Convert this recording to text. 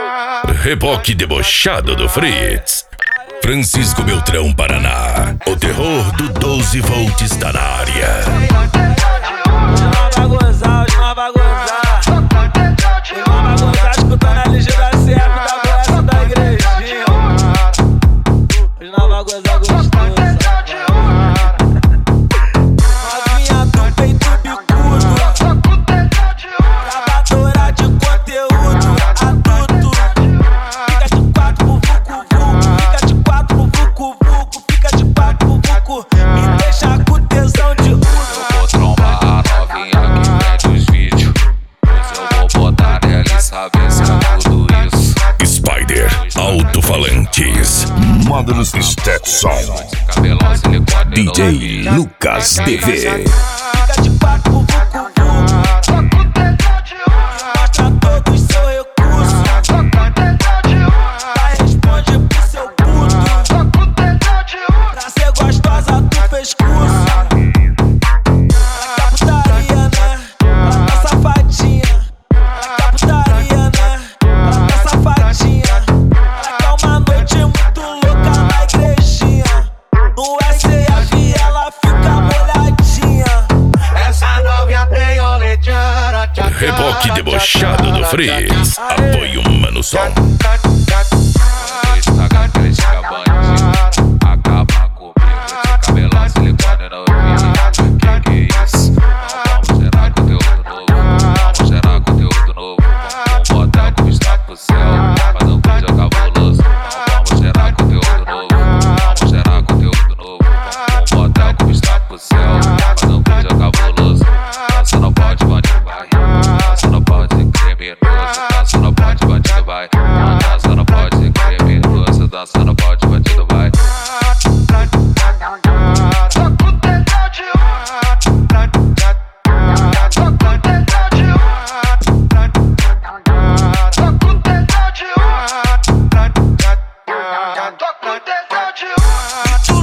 Reboque debochado do Fritz. Francisco Beltrão, Paraná. O terror do 12 volts tá na área. Vai gozar, vai gozar. Vai gozar escutando a LG da CF da Boessa da igrejinha. Vai gozar gostoso. Novinha do peito bicudo, gravadora de conteúdo adulto. Fica de quatro pro vucu-vucu, fica de quatro pro vucu-vucu, fica de quatro pro vucu. Me deixa com tesão de uso. Eu vou trombar a novinha que vende os vídeos, pois eu vou botar nela e saber se é tudo isso. Spider Alto-Falantes. Módulos Stetson. Cabelão, silicone, DJ Lucas DV. Fica de quatro pro vucu-vucu, mostra todo o seu recurso. Vai, responde pro seu puto. Pra ser gostosa tu fez curso. Ela quer putaria, né? Ela tá safadinha. Ela quer putaria, né? Ela tá safadinha. Ela quer uma noite muito louca na igrejinha. No SAF ela fica molhadinha. Essa novinha tem oleteira. Reboque debochado do Fritz. Apoio Mano Som. Instagram que ele chega bandido, acaba comigo. De cabelão, silicone, novinha. Que é isso? Vamos gerar conteúdo novo. Vamos gerar conteúdo novo. Vamos botar com vista pro céu, fazer um vídeo cabuloso. Vamos gerar conteúdo novo. Vamos gerar conteúdo novo. Vamos botar com vista pro céu, fazer um vídeo cabuloso. Dança não pode, bandido vai. Dança não pode, criminoso. Dança não pode, bandido vai. Dança não pode, criminoso. Dança não pode, bandido vai. Tu